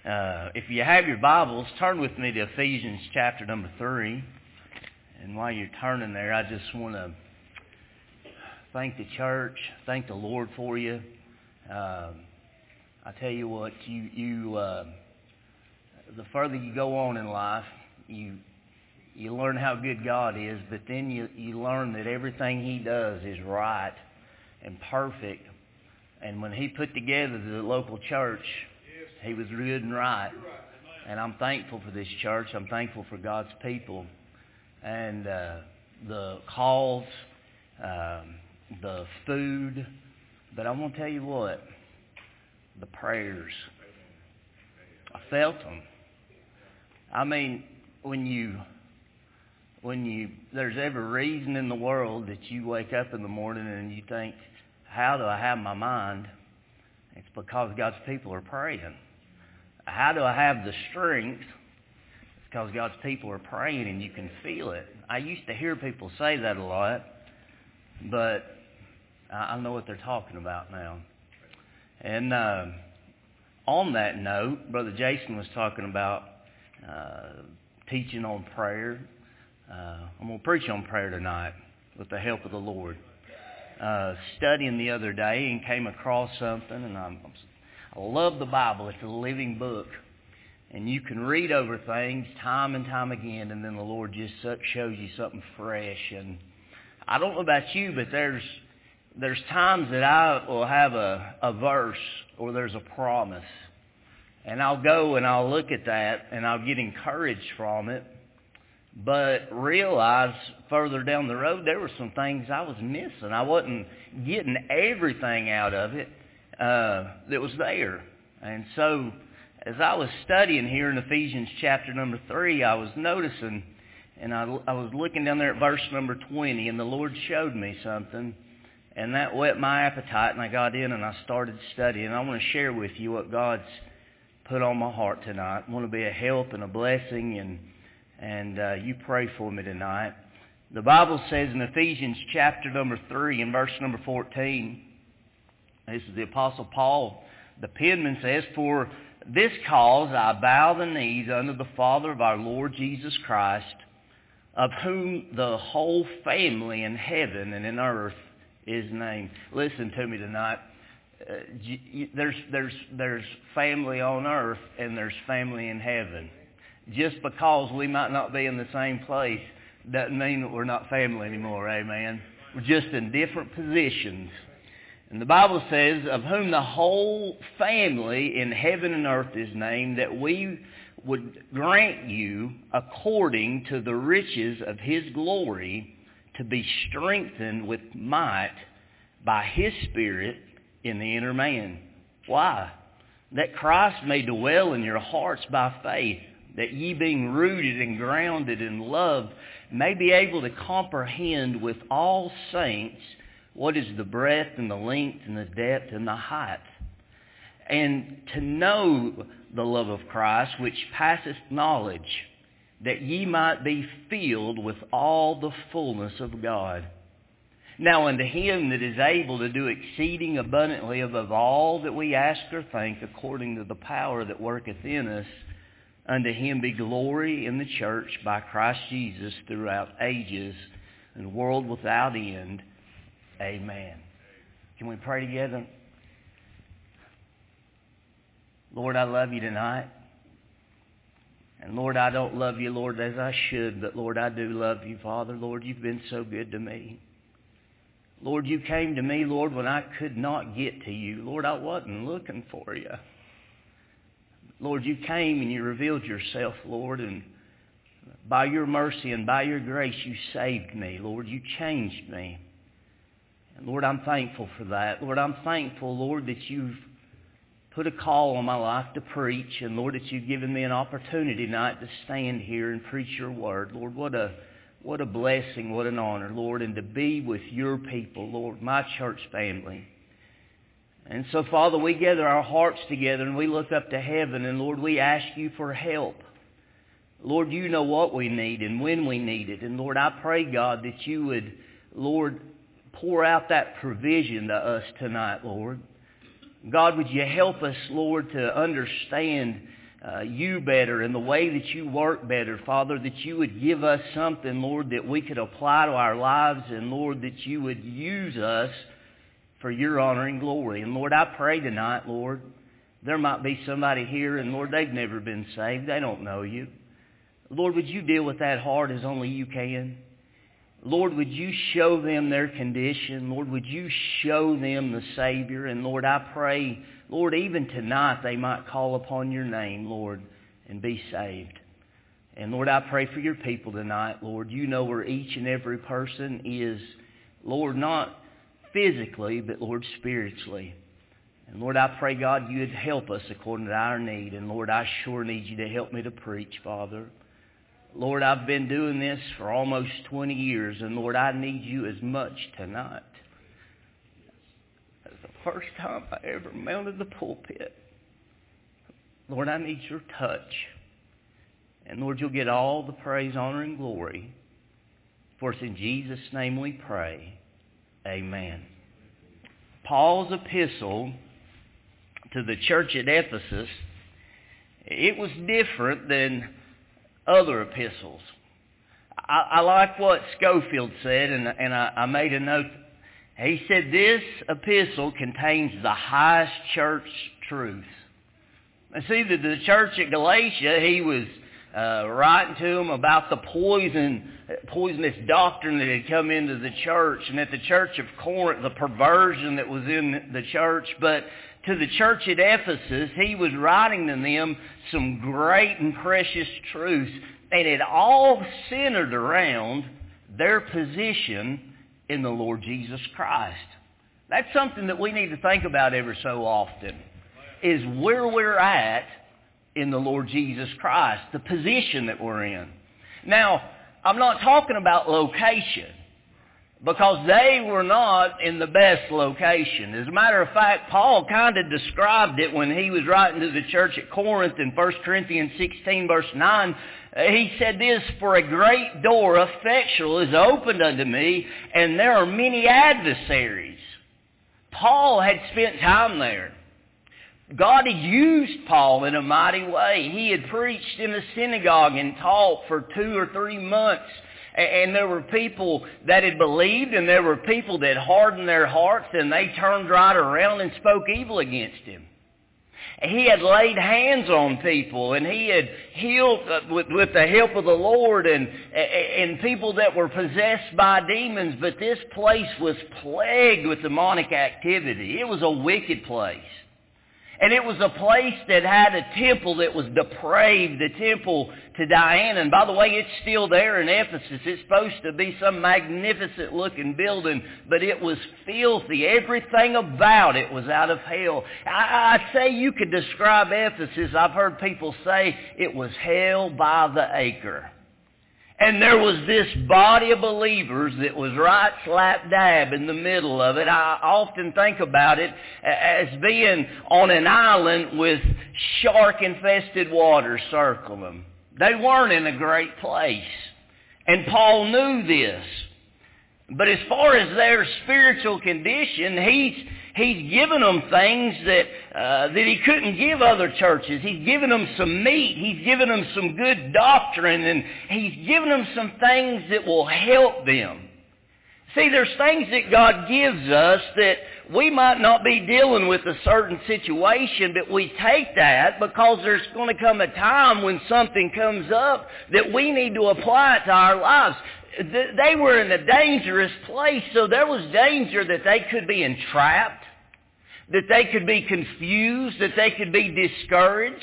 If you have your Bibles, turn with me to Ephesians chapter number 3. And while you're turning there, I just want to thank the church, thank the Lord for you. I tell you what, the further you go on in life, you learn how good God is, but then you learn that everything He does is right and perfect. And when He put together the local church, He was good and right. And I'm thankful for this church. I'm thankful for God's people. And the calls, the food. But I want to tell you what, the prayers. I felt them. I mean, when there's every reason in the world that you wake up in the morning and you think, how do I have my mind? It's because God's people are praying. How do I have the strength? It's because God's people are praying and you can feel it. I used to hear people say that a lot, but I know what they're talking about now. And on that note, Brother Jason was talking about teaching on prayer. I'm going to preach on prayer tonight with the help of the Lord. Studying the other day and came across something, and I love the Bible. It's a living book, and you can read over things time and time again, and then the Lord just shows you something fresh. And I don't know about you, but there's times that I will have a verse or there's a promise, and I'll go and I'll look at that and I'll get encouraged from it, but realize further down the road there were some things I was missing. I wasn't getting everything out of it that was there. And so as I was studying here in Ephesians chapter number 3, I was noticing, and I was looking down there at verse number 20, and the Lord showed me something, and that whet my appetite, and I got in and I started studying. I want to share with you what God's put on my heart tonight. I want to be a help and a blessing, and you pray for me tonight. The Bible says in Ephesians chapter number 3 and verse number 14, this is the Apostle Paul. The penman says, "For this cause I bow the knees unto the Father of our Lord Jesus Christ, of whom the whole family in heaven and in earth is named." Listen to me tonight. There's family on earth and there's family in heaven. Just because we might not be in the same place doesn't mean that we're not family anymore, amen? We're just in different positions. And the Bible says, of whom the whole family in heaven and earth is named, that we would grant you, according to the riches of His glory, to be strengthened with might by His Spirit in the inner man. Why? That Christ may dwell in your hearts by faith, that ye being rooted and grounded in love may be able to comprehend with all saints what is the breadth and the length and the depth and the height, and to know the love of Christ which passeth knowledge, that ye might be filled with all the fullness of God. Now unto Him that is able to do exceeding abundantly above all that we ask or think, according to the power that worketh in us, unto Him be glory in the church by Christ Jesus throughout ages and world without end. Amen. Can we pray together? Lord, I love You tonight. And Lord, I don't love You, Lord, as I should, but Lord, I do love You, Father. Lord, You've been so good to me. Lord, You came to me, Lord, when I could not get to You. Lord, I wasn't looking for You. Lord, You came and You revealed Yourself, Lord, and by Your mercy and by Your grace, You saved me. Lord, You changed me. And Lord, I'm thankful for that. Lord, I'm thankful, Lord, that You've put a call on my life to preach, and Lord, that You've given me an opportunity tonight to stand here and preach Your word. Lord, what a blessing, what an honor, Lord, and to be with Your people, Lord, my church family. And so, Father, we gather our hearts together and we look up to heaven, and Lord, we ask You for help. Lord, You know what we need and when we need it. And Lord, I pray, God, that You would, Lord, pour out that provision to us tonight, Lord. God, would You help us, Lord, to understand you better and the way that you work better, Father, that you would give us something, Lord, that we could apply to our lives, and Lord, that you would use us for your honor and glory. And Lord, I pray tonight, Lord, there might be somebody here, and Lord, they've never been saved. They don't know you. Lord, would you deal with that heart as only you can? Lord, would you show them their condition? Lord, would you show them the Savior? And Lord, I pray, Lord, even tonight they might call upon your name, Lord, and be saved. And Lord, I pray for your people tonight, Lord. You know where each and every person is, Lord, not physically, but Lord, spiritually. And Lord, I pray, God, you'd help us according to our need. And Lord, I sure need you to help me to preach, Father. Lord, I've been doing this for almost 20 years, and Lord, I need you as much tonight as the first time I ever mounted the pulpit. Lord, I need your touch. And Lord, you'll get all the praise, honor, and glory. For it's in Jesus' name we pray. Amen. Paul's epistle to the church at Ephesus, it was different than other epistles. I like what Schofield said, and I made a note. He said this epistle contains the highest church truths. And see, the church at Galatia, he was writing to them about the poisonous doctrine that had come into the church, and at the church of Corinth, the perversion that was in the church. But to the church at Ephesus, he was writing to them some great and precious truths, and it all centered around their position in the Lord Jesus Christ. That's something that we need to think about every so often, is where we're at in the Lord Jesus Christ, the position that we're in. Now, I'm not talking about location, because they were not in the best location. As a matter of fact, Paul kind of described it when he was writing to the church at Corinth in 1 Corinthians 16, verse 9. He said this, "For a great door effectual is opened unto me, and there are many adversaries." Paul had spent time there. God had used Paul in a mighty way. He had preached in a synagogue and taught for 2 or 3 months. And there were people that had believed, and there were people that hardened their hearts, and they turned right around and spoke evil against him. He had laid hands on people, and he had healed with the help of the Lord, and people that were possessed by demons. But this place was plagued with demonic activity. It was a wicked place. And it was a place that had a temple that was depraved, the temple to Diana. And by the way, it's still there in Ephesus. It's supposed to be some magnificent looking building, but it was filthy. Everything about it was out of hell. I'd say you could describe Ephesus, I've heard people say it was hell by the acre. And there was this body of believers that was right slap dab in the middle of it. I often think about it as being on an island with shark-infested water circling them. They weren't in a great place. And Paul knew this. But as far as their spiritual condition, he's given them things that he couldn't give other churches. He's given them some meat. He's given them some good doctrine. And he's given them some things that will help them. See, there's things that God gives us that we might not be dealing with a certain situation, but we take that because there's going to come a time when something comes up that we need to apply it to our lives. They were in a dangerous place, so there was danger that they could be entrapped, that they could be confused, that they could be discouraged.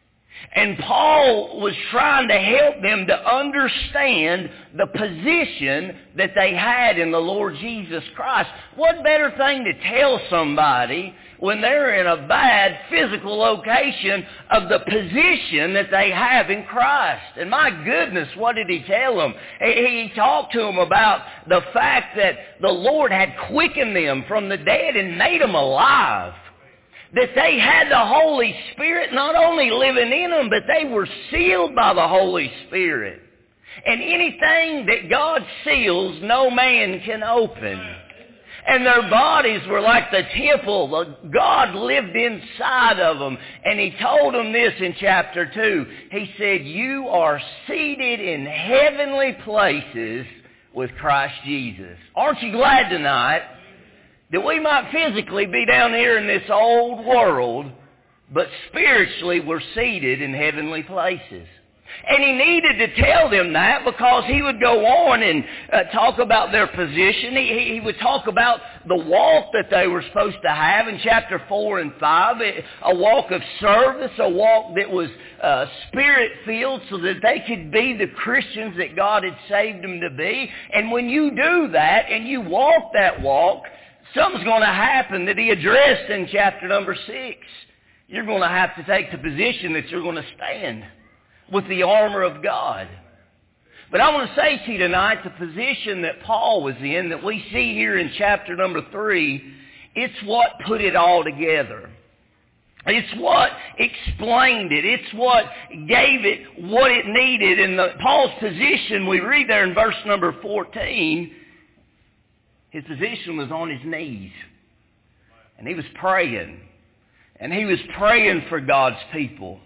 And Paul was trying to help them to understand the position that they had in the Lord Jesus Christ. What better thing to tell somebody when they're in a bad physical location of the position that they have in Christ? And my goodness, what did he tell them? He talked to them about the fact that the Lord had quickened them from the dead and made them alive. That they had the Holy Spirit not only living in them, but they were sealed by the Holy Spirit. And anything that God seals, no man can open. And their bodies were like the temple. God lived inside of them. And he told them this in chapter 2. He said, you are seated in heavenly places with Christ Jesus. Aren't you glad tonight that we might physically be down here in this old world, but spiritually we're seated in heavenly places? And he needed to tell them that because he would go on and talk about their position. He would talk about the walk that they were supposed to have in chapter 4 and 5, a walk of service, a walk that was spirit-filled so that they could be the Christians that God had saved them to be. And when you do that and you walk that walk, something's going to happen that he addressed in chapter number 6. You're going to have to take the position that you're going to stand with the armor of God. But I want to say to you tonight, the position that Paul was in, that we see here in chapter number 3, it's what put it all together. It's what explained it. It's what gave it what it needed. In Paul's position, we read there in verse number 14, his position was on his knees. And he was praying. And he was praying for God's people.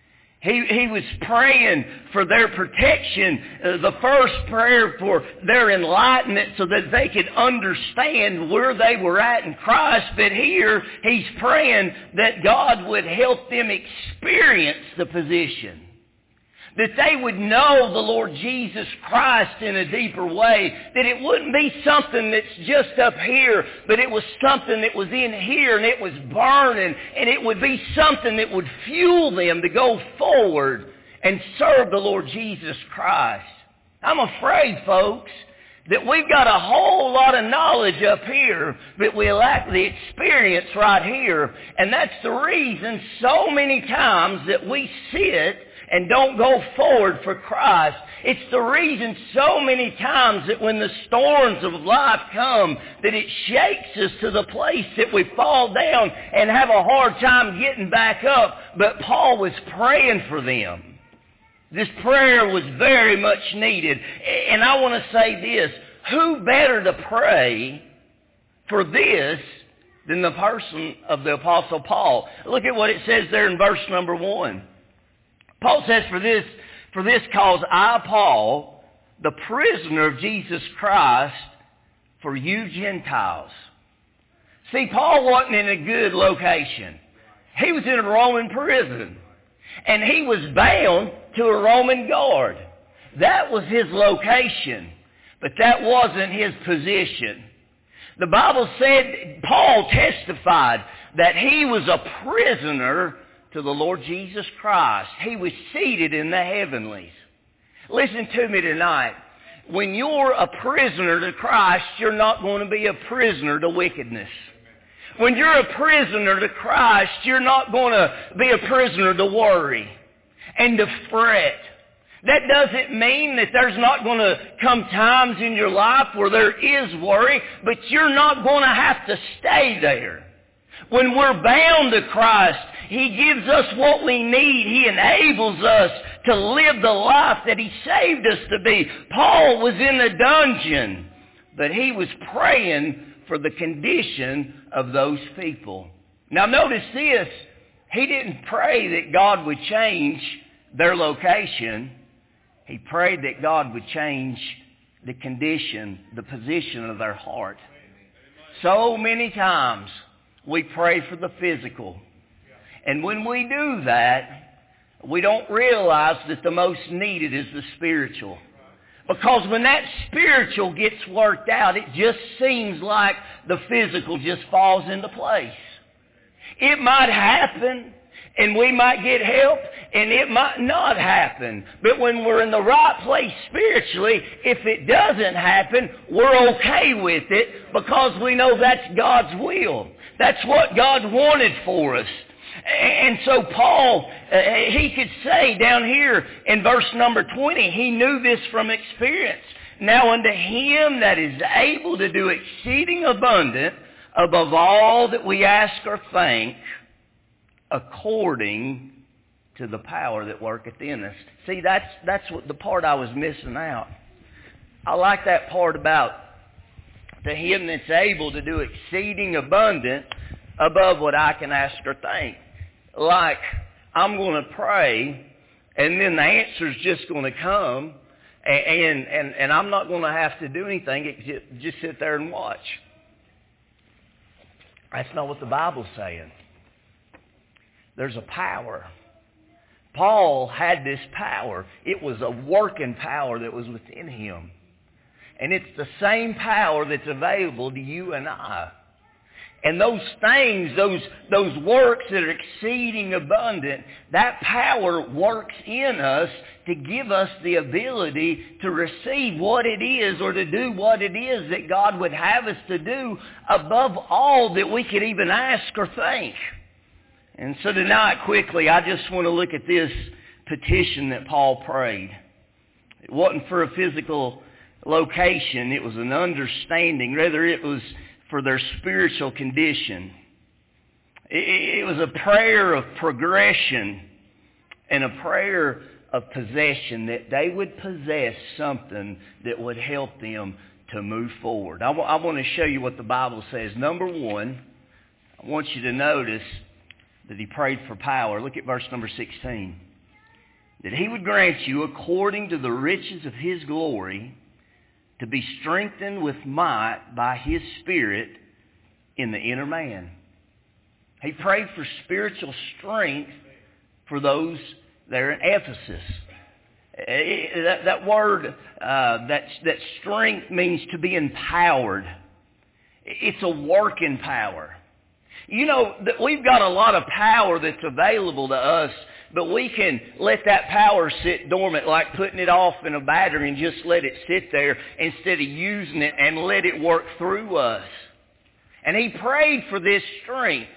He was praying for their protection, the first prayer for their enlightenment so that they could understand where they were at in Christ. But here, he's praying that God would help them experience the position. That they would know the Lord Jesus Christ in a deeper way. That it wouldn't be something that's just up here, but it was something that was in here and it was burning. And it would be something that would fuel them to go forward and serve the Lord Jesus Christ. I'm afraid, folks, that we've got a whole lot of knowledge up here, but we lack the experience right here. And that's the reason so many times that we sit and don't go forward for Christ. It's the reason so many times that when the storms of life come, that it shakes us to the place that we fall down and have a hard time getting back up. But Paul was praying for them. This prayer was very much needed. And I want to say this, who better to pray for this than the person of the Apostle Paul? Look at what it says there in verse number 1. Paul says, for this cause I, Paul, the prisoner of Jesus Christ, for you Gentiles. See, Paul wasn't in a good location. He was in a Roman prison. And he was bound to a Roman guard. That was his location. But that wasn't his position. The Bible said, Paul testified that he was a prisoner to the Lord Jesus Christ. He was seated in the heavenlies. Listen to me tonight. When you're a prisoner to Christ, you're not going to be a prisoner to wickedness. When you're a prisoner to Christ, you're not going to be a prisoner to worry and to fret. That doesn't mean that there's not going to come times in your life where there is worry, but you're not going to have to stay there. When we're bound to Christ, He gives us what we need. He enables us to live the life that He saved us to be. Paul was in the dungeon, but he was praying for the condition of those people. Now notice this. He didn't pray that God would change their location. He prayed that God would change the condition, the position of their heart. So many times we pray for the physical. And when we do that, we don't realize that the most needed is the spiritual. Because when that spiritual gets worked out, it just seems like the physical just falls into place. It might happen, and we might get help, and it might not happen. But when we're in the right place spiritually, if it doesn't happen, we're okay with it because we know that's God's will. That's what God wanted for us. And so Paul, he could say down here in verse number 20, he knew this from experience. Now unto him that is able to do exceeding abundant above all that we ask or think, according to the power that worketh in us. See, that's what the part I was missing out. I like that part about to Him that's able to do exceeding abundant above what I can ask or think. Like, I'm going to pray, and then the answer's just going to come, and I'm not going to have to do anything, just sit there and watch. That's not what the Bible's saying. There's a power. Paul had this power. It was a working power that was within him. And it's the same power that's available to you and I. And those things, those works that are exceeding abundant, that power works in us to give us the ability to receive what it is or to do what it is that God would have us to do above all that we could even ask or think. And so tonight, quickly, I just want to look at this petition that Paul prayed. It wasn't for a physical location. It was an understanding. Rather, it was for their spiritual condition. It was a prayer of progression and a prayer of possession, that they would possess something that would help them to move forward. I want to show you what the Bible says. Number one, I want you to notice that he prayed for power. Look at verse number 16. That He would grant you, according to the riches of His glory, to be strengthened with might by His Spirit in the inner man. He prayed for spiritual strength for those there in Ephesus. That word, that strength means to be empowered. It's a working power. You know, that we've got a lot of power that's available to us, but we can let that power sit dormant, like putting it off in a battery and just let it sit there instead of using it and let it work through us. And he prayed for this strength.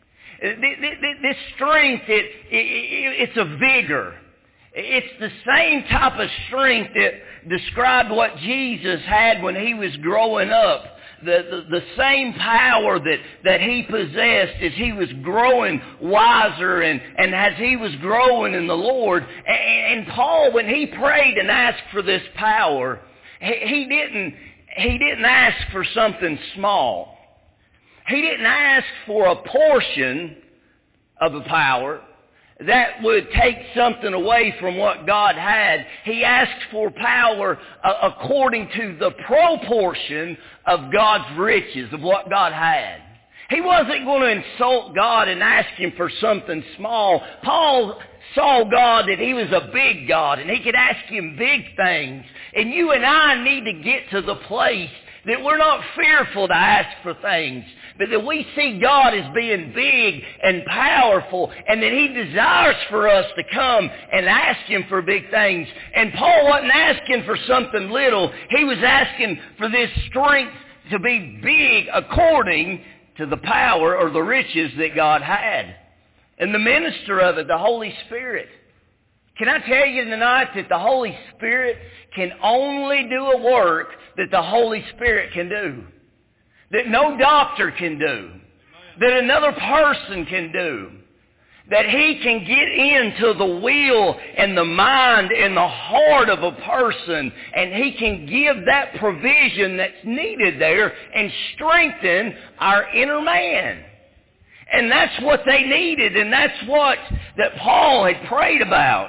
This strength, it's a vigor. It's the same type of strength that described what Jesus had when He was growing up. The same power that He possessed as He was growing wiser and as He was growing in the Lord. And Paul, when he prayed and asked for this power, he didn't ask for something small. He didn't ask for a portion of the power that would take something away from what God had. He asked for power according to the proportion of God's riches, of what God had. He wasn't going to insult God and ask Him for something small. Paul saw God that He was a big God and he could ask Him big things. And you and I need to get to the place that we're not fearful to ask for things, but that we see God as being big and powerful, and that He desires for us to come and ask Him for big things. And Paul wasn't asking for something little. He was asking for this strength to be big according to the power or the riches that God had. And the minister of it, the Holy Spirit. Can I tell you tonight that the Holy Spirit can only do a work that the Holy Spirit can do? That no doctor can do. That another person can do. That He can get into the will and the mind and the heart of a person, and He can give that provision that's needed there and strengthen our inner man. And that's what they needed, and that's what that Paul had prayed about.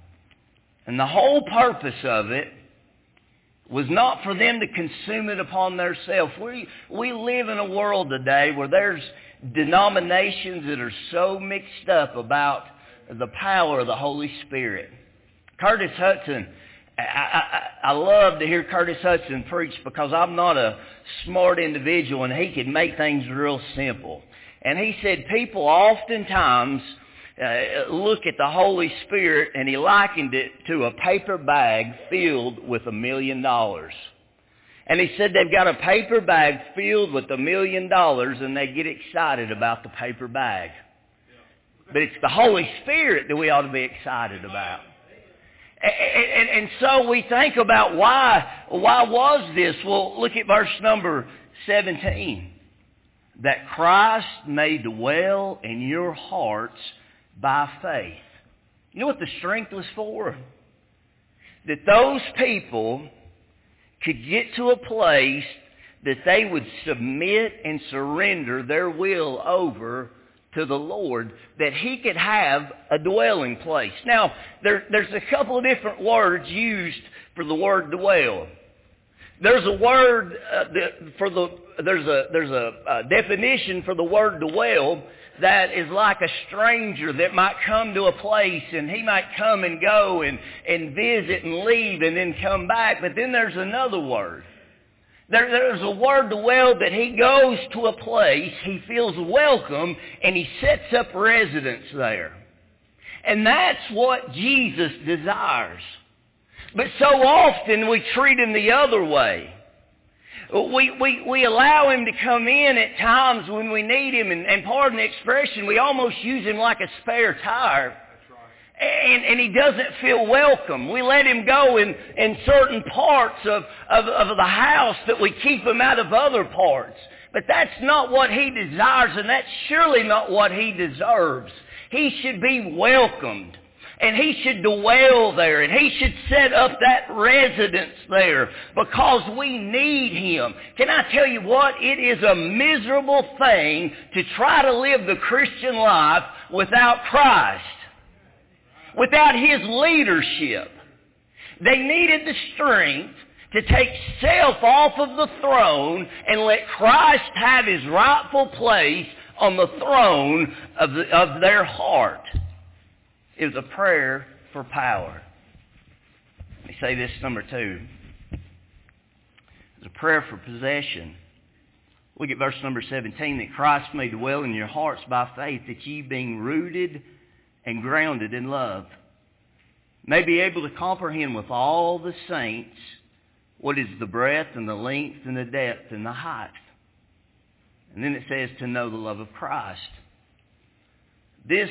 And the whole purpose of it was not for them to consume it upon themselves. We live in a world today where there's denominations that are so mixed up about the power of the Holy Spirit. Curtis Hudson, I love to hear Curtis Hudson preach because I'm not a smart individual and he can make things real simple. And he said people oftentimes look at the Holy Spirit, and he likened it to a paper bag filled with $1 million. And he said they've got a paper bag filled with $1 million, and they get excited about the paper bag. But it's the Holy Spirit that we ought to be excited about. And so we think about why was this? Well, look at verse number 17. That Christ may dwell in your hearts by faith. You know what the strength was for? That those people could get to a place that they would submit and surrender their will over to the Lord, that He could have a dwelling place. Now, there's a couple of different words used for the word dwell. There's a word there's a definition for the word dwell that is like a stranger that might come to a place, and he might come and go and visit and leave and then come back. But then there's another word. There's a word dwell that he goes to a place, he feels welcome, and he sets up residence there. And that's what Jesus desires. But so often we treat Him the other way. We allow Him to come in at times when we need Him, and pardon the expression, we almost use Him like a spare tire. And He doesn't feel welcome. We let Him go in certain parts of the house that we keep Him out of other parts. But that's not what He desires, and that's surely not what He deserves. He should be welcomed. And He should dwell there, and He should set up that residence there because we need Him. Can I tell you what? It is a miserable thing to try to live the Christian life without Christ, without His leadership. They needed the strength to take self off of the throne and let Christ have His rightful place on the throne of their heart. It was a prayer for power. Let me say this, number 2. It was a prayer for possession. Look at verse number 17. That Christ may dwell in your hearts by faith, that ye being rooted and grounded in love, may be able to comprehend with all the saints what is the breadth and the length and the depth and the height. And then it says to know the love of Christ. This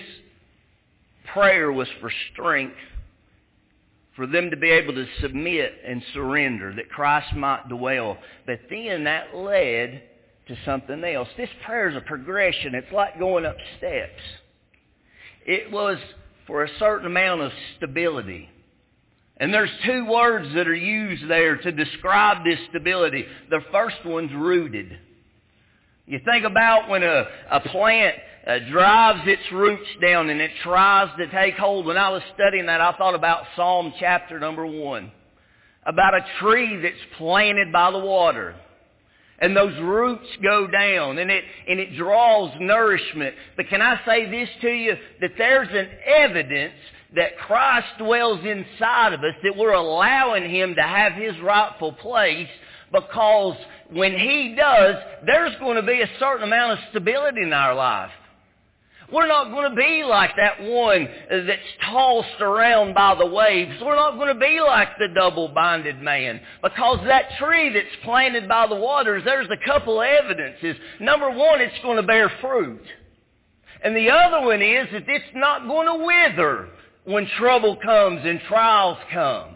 prayer was for strength, for them to be able to submit and surrender, that Christ might dwell. But then that led to something else. This prayer is a progression. It's like going up steps. It was for a certain amount of stability. And there's 2 words that are used there to describe this stability. The first one's rooted. You think about when a plant drives its roots down and it tries to take hold. When I was studying that, I thought about Psalm chapter number 1. About a tree that's planted by the water. And those roots go down and it draws nourishment. But can I say this to you? That there's an evidence that Christ dwells inside of us, that we're allowing Him to have His rightful place, because when He does, there's going to be a certain amount of stability in our life. We're not going to be like that one that's tossed around by the waves. We're not going to be like the double-minded man, because that tree that's planted by the waters, there's a couple of evidences. Number 1, it's going to bear fruit. And the other one is that it's not going to wither when trouble comes and trials come.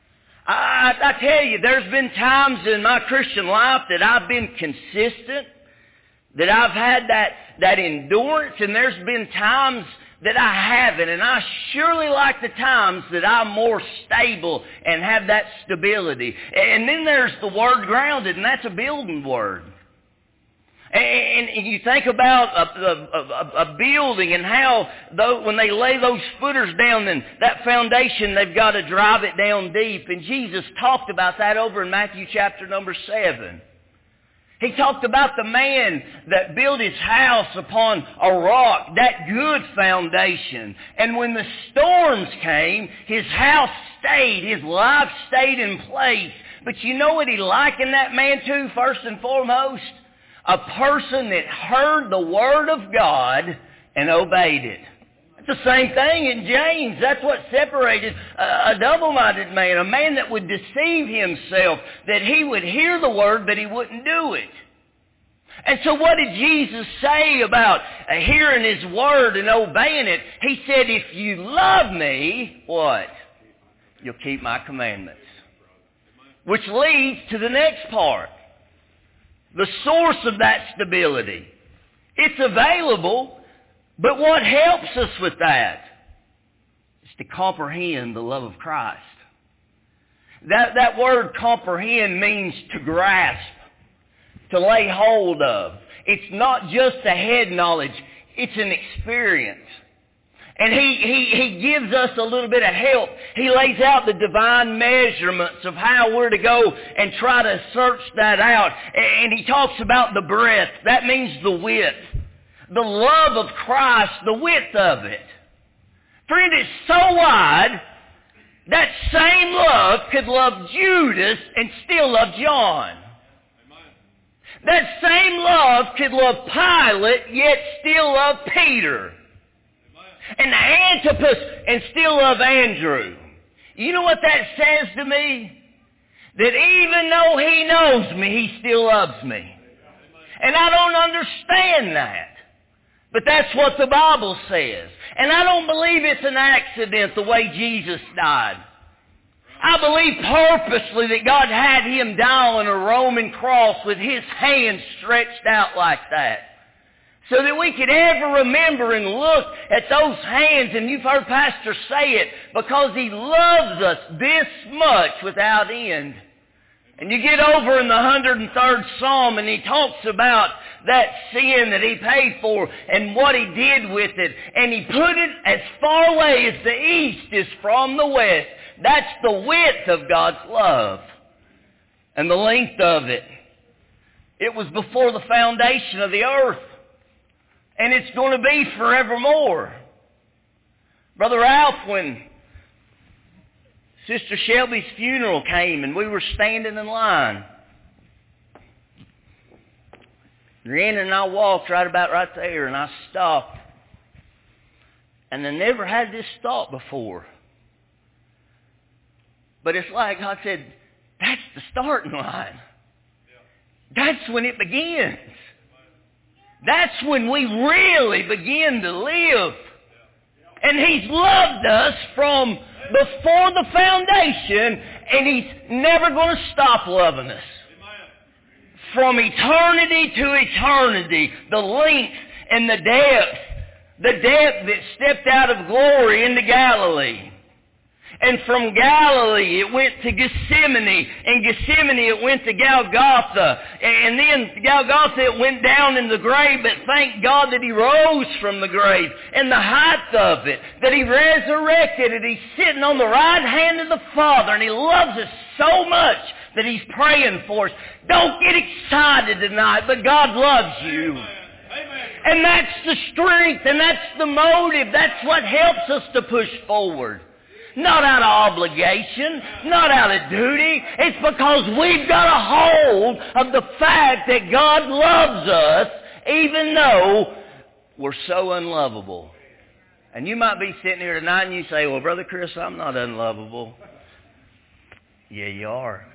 I tell you, there's been times in my Christian life that I've been consistent, that I've had that endurance, and there's been times that I haven't. And I surely like the times that I'm more stable and have that stability. And then there's the word grounded, and that's a building word. And you think about a building and how when they lay those footers down, and that foundation, they've got to drive it down deep. And Jesus talked about that over in Matthew chapter number 7. He talked about the man that built his house upon a rock, that good foundation. And when the storms came, his house stayed, his life stayed in place. But you know what he likened that man to, first and foremost? A person that heard the Word of God and obeyed it. It's the same thing in James. That's what separated a double-minded man, a man that would deceive himself, that he would hear the Word but he wouldn't do it. And so what did Jesus say about hearing His Word and obeying it? He said, if you love me, what? You'll keep my commandments. Which leads to the next part. The source of that stability. It's available, but what helps us with that is to comprehend the love of Christ. That word comprehend means to grasp, to lay hold of. It's not just a head knowledge. It's an experience. And he gives us a little bit of help. He lays out the divine measurements of how we're to go and try to search that out. And he talks about the breadth. That means the width. The love of Christ, the width of it. Friend, it's so wide, that same love could love Judas and still love John. That same love could love Pilate, yet still love Peter. And Antipas, and still love Andrew. You know what that says to me? That even though he knows me, he still loves me. And I don't understand that. But that's what the Bible says. And I don't believe it's an accident the way Jesus died. I believe purposely that God had him die on a Roman cross with his hands stretched out like that. So that we could ever remember and look at those hands, and you've heard Pastor say it, because he loves us this much without end. And you get over in the 103rd Psalm, and he talks about that sin that he paid for and what he did with it. And he put it as far away as the east is from the west. That's the width of God's love. And the length of it. It was before the foundation of the earth. And it's going to be forevermore. Brother Ralph, when Sister Shelby's funeral came and we were standing in line, Rhiannon and I walked right there, and I stopped. And I never had this thought before. But it's like God said, that's the starting line. That's when it begins. That's when we really begin to live. And he's loved us from before the foundation, and he's never going to stop loving us. From eternity to eternity, the length and the depth that stepped out of glory into Galilee. And from Galilee, it went to Gethsemane. And Gethsemane, it went to Golgotha. And then Golgotha, it went down in the grave. But thank God that he rose from the grave. And the height of it, that he resurrected. And he's sitting on the right hand of the Father. And he loves us so much that he's praying for us. Don't get excited tonight, but God loves you. Amen. And that's the strength, and that's the motive. That's what helps us to push forward. Not out of obligation, not out of duty. It's because we've got a hold of the fact that God loves us, even though we're so unlovable. And you might be sitting here tonight and you say, well, Brother Chris, I'm not unlovable. Yeah, you are.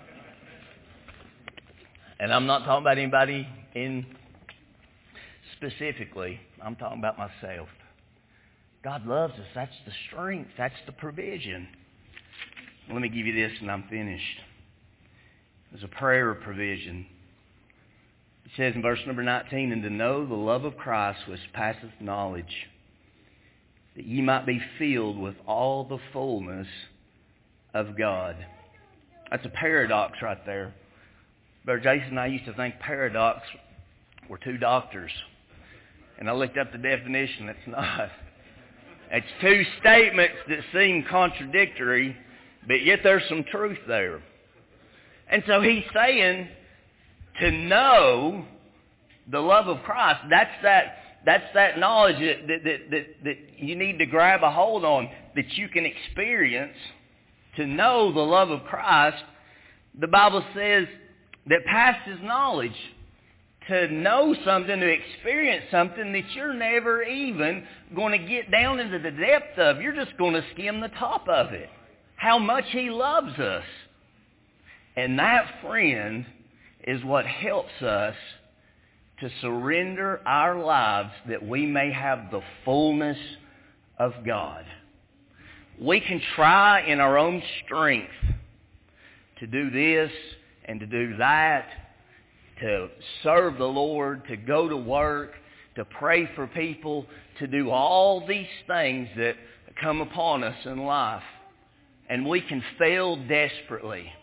And I'm not talking about anybody in specifically. I'm talking about myself. God loves us. That's the strength. That's the provision. Let me give you this and I'm finished. There's a prayer of provision. It says in verse number 19, and to know the love of Christ which passeth knowledge, that ye might be filled with all the fullness of God. That's a paradox right there. Brother Jason and I used to think paradox were two doctors. And I looked up the definition. It's not. It's two statements that seem contradictory, but yet there's some truth there. And so he's saying to know the love of Christ, that's that knowledge that you need to grab a hold on, that you can experience. To know the love of Christ, the Bible says, that passes knowledge. To know something, to experience something that you're never even going to get down into the depth of. You're just going to skim the top of it. How much he loves us. And that, friend, is what helps us to surrender our lives that we may have the fullness of God. We can try in our own strength to do this and to do that, to serve the Lord, to go to work, to pray for people, to do all these things that come upon us in life. And we can fail desperately.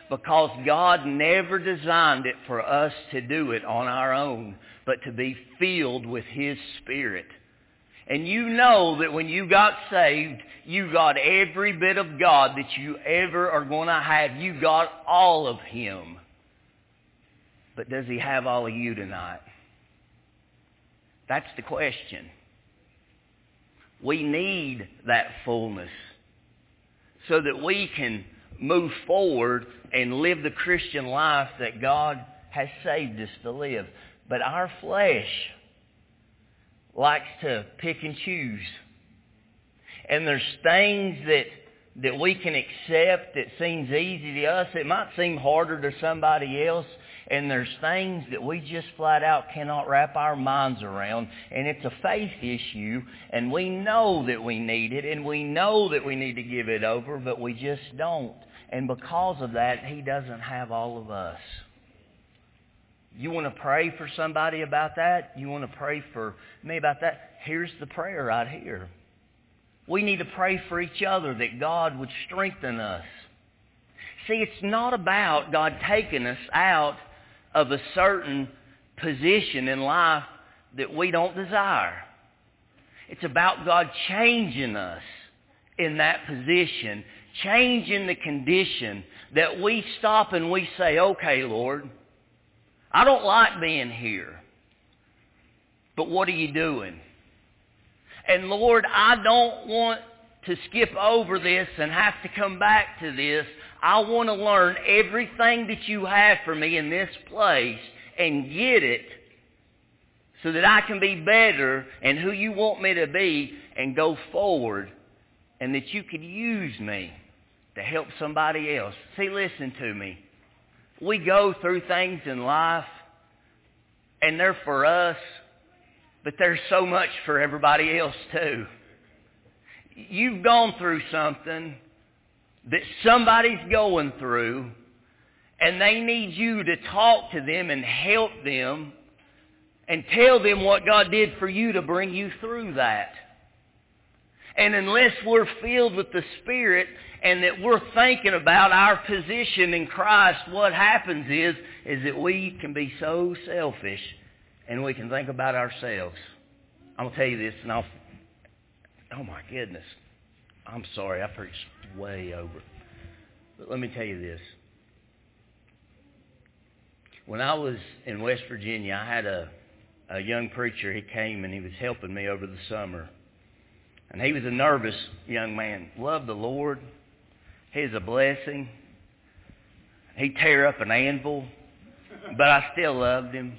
because God never designed it for us to do it on our own, but to be filled with His Spirit. And you know that when you got saved, you got every bit of God that you ever are going to have. You got all of Him. But does He have all of you tonight? That's the question. We need that fullness so that we can move forward and live the Christian life that God has saved us to live. But our flesh likes to pick and choose. And there's things that we can accept that seems easy to us. It might seem harder to somebody else. And there's things that we just flat out cannot wrap our minds around. And it's a faith issue. And we know that we need it. And we know that we need to give it over. But we just don't. And because of that, He doesn't have all of us. You want to pray for somebody about that? You want to pray for me about that? Here's the prayer right here. We need to pray for each other that God would strengthen us. See, it's not about God taking us out of a certain position in life that we don't desire. It's about God changing us in that position, changing the condition that we stop and we say, okay, Lord, I don't like being here, but what are you doing? And Lord, I don't want to skip over this and have to come back to this. I want to learn everything that you have for me in this place and get it so that I can be better and who you want me to be and go forward, and that you could use me to help somebody else. See, listen to me. We go through things in life, and they're for us, but there's so much for everybody else too. You've gone through something that somebody's going through, and they need you to talk to them and help them and tell them what God did for you to bring you through that. And unless we're filled with the Spirit and that we're thinking about our position in Christ, what happens is that we can be so selfish and we can think about ourselves. I'm going to tell you this, and oh my goodness, I'm sorry, I preached way over. But let me tell you this. When I was in West Virginia, I had a young preacher. He came and he was helping me over the summer. And he was a nervous young man. Loved the Lord. He's a blessing. He'd tear up an anvil, but I still loved him.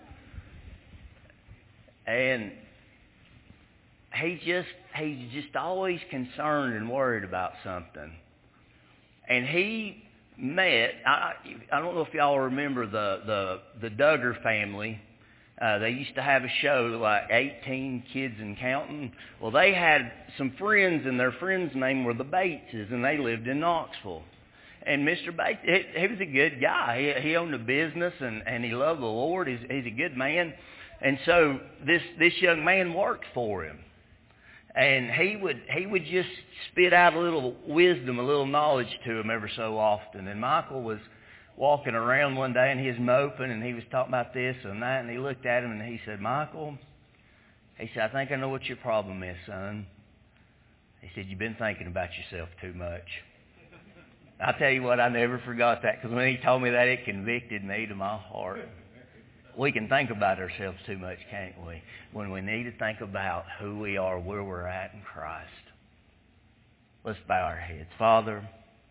And he's just always concerned and worried about something. And he met, I don't know if y'all remember the Duggar family. They used to have a show like 18 Kids and Counting. Well, they had some friends, and their friends' name were the Bateses, and they lived in Knoxville. And Mr. Bates, he was a good guy. He owned a business, and he loved the Lord. He's a good man. And so this young man worked for him. And he would just spit out a little wisdom, a little knowledge to him every so often. And Michael was walking around one day, and he was moping, and he was talking about this and that, and he looked at him, and he said, Michael, he said, I think I know what your problem is, son. He said, you've been thinking about yourself too much. I tell you what, I never forgot that, because when he told me that, it convicted me to my heart. We can think about ourselves too much, can't we? When we need to think about who we are, where we're at in Christ. Let's bow our heads. Father,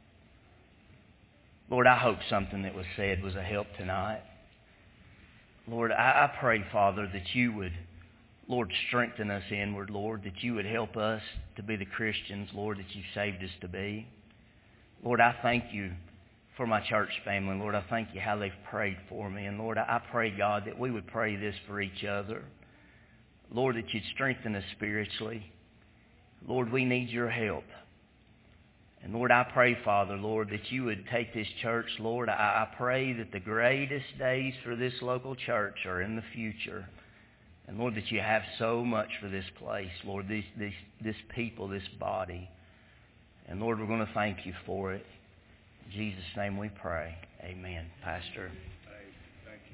Lord, I hope something that was said was a help tonight. Lord, I pray, Father, that you would, Lord, strengthen us inward, Lord, that you would help us to be the Christians, Lord, that you've saved us to be. Lord, I thank you for my church family. Lord, I thank you how they've prayed for me. And Lord, I pray, God, that we would pray this for each other. Lord, that you'd strengthen us spiritually. Lord, we need your help. And Lord, I pray, Father, Lord, that you would take this church, Lord. I pray that the greatest days for this local church are in the future. And Lord, that you have so much for this place, Lord, this people, this body. And Lord, we're going to thank you for it. In Jesus' name we pray. Amen. Pastor.